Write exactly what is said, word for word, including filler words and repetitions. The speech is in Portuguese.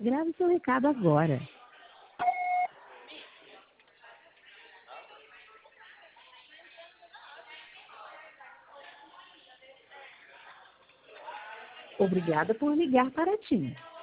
Grave seu recado agora. Obrigada por ligar para a TIM.